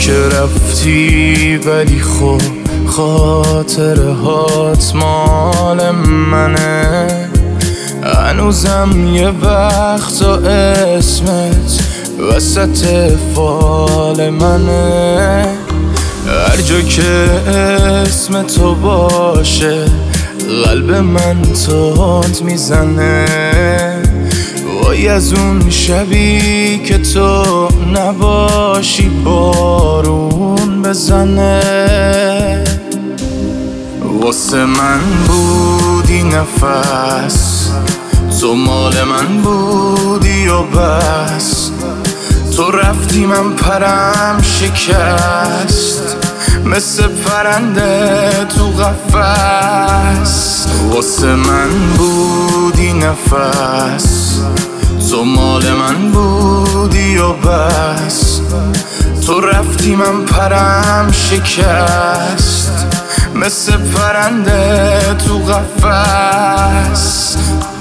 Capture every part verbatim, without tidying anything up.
که رفتی ولی خب خاطره هات مال منه. هنوزم یه وقتا اسمت وسط فال منه. هر جا که اسم تو باشه قلب من تند میزنه. وای از اون شبی که تو نباشی بارون بزنه. واسه من بودی نفس، تو مال من بودی و بس. تو رفتی من پرم شکست، مثل پرنده تو قفس. واسه من بودی نفس، تو مال من بودی و بس. تو رفتی من پرم شکست، مثل پرنده تو قفس.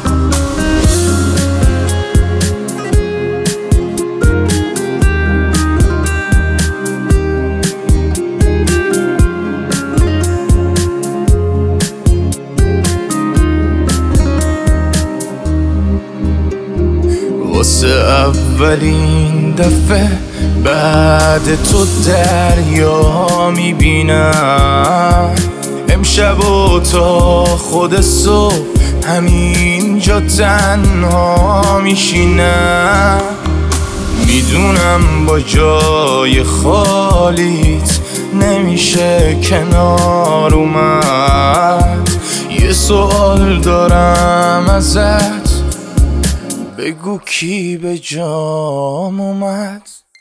واسه اولین دفعه بعد تو دریا میبینم. امشب و تا خود صبح همینجا تنها میشینم. میدونم با جای خالیت نمیشه کنار اومد. یه سوال دارم ازت، بگو کی به جام اومد.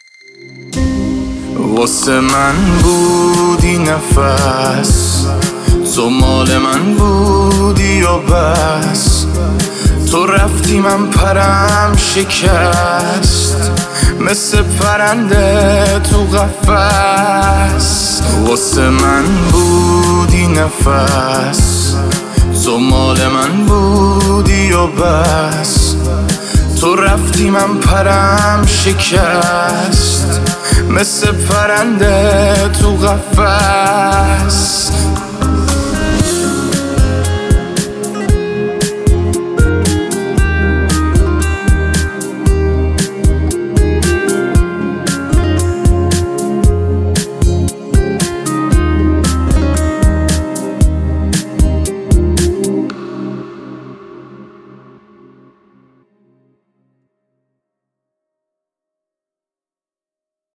واسه من بودی نفس، تو مال من بودی و بس. تو رفتی من پرم شکست، مثل پرنده تو قفس. واسه من بودی نفس، تو مال من بودی و بس. تو رفتی من پرم شکست، مثل پرنده تو قفس.